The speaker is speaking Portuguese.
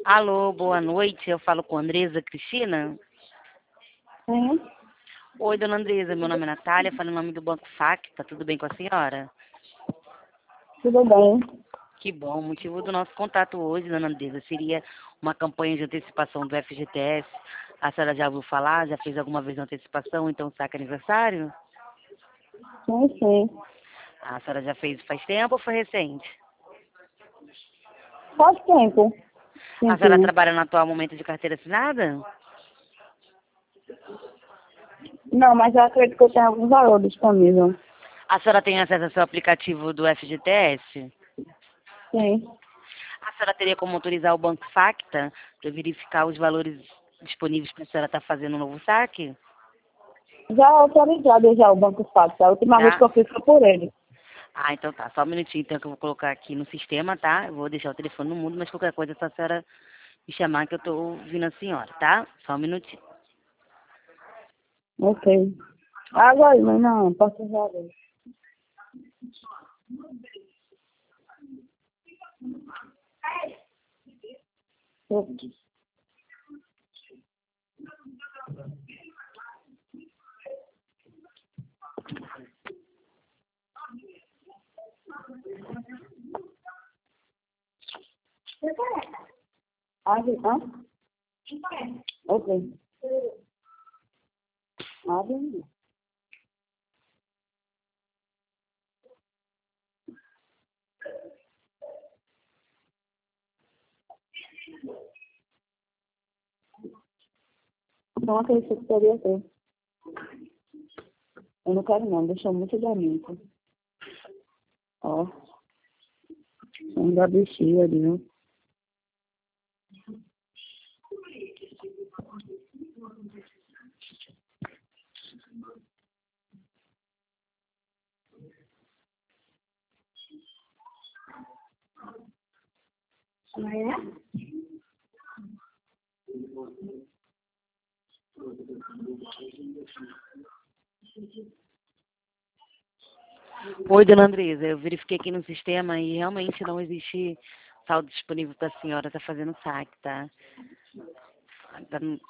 Alô, boa noite. Eu falo com Andresa Cristina. Sim, Oi, dona Andresa. Meu nome é Natália. Falo em nome do Banco Facta. Tudo bem com a senhora? tudo bem. Que bom. O motivo do nosso contato hoje, dona Andresa, seria uma campanha de antecipação do FGTS. A senhora já ouviu falar? Já fez alguma vez antecipação? Então, saca aniversário? Sim, sim. A senhora já fez faz tempo ou foi recente? Faz tempo. A Sim, senhora sim. trabalha no atual momento de carteira assinada? Não, mas eu acredito que eu tenho alguns valores disponíveis. A senhora tem acesso ao seu aplicativo do FGTS? Sim. A senhora teria como autorizar o Banco Facta para verificar os valores disponíveis para a senhora estar fazendo um novo saque? Já autorizado já o Banco Fácil. A última vez que Já? eu fiz foi por ele. Ah, então tá. Só um minutinho então que eu vou colocar aqui no sistema, tá? Eu vou deixar o telefone no mudo, mas qualquer coisa é só a senhora me chamar que eu tô ouvindo a senhora, tá? Só um minutinho. Ok. Água aí, mas não, posso usar agora. Ok. Água, hã? Ok. Água. Não acredito que poderia ter. Eu não quero não, deixa muito de amigo. Ó, ainda bichinho ali, viu? Amanhã? Oi, dona Andresa. Eu verifiquei aqui no sistema e realmente não existe saldo disponível para a senhora estar fazendo saque, tá?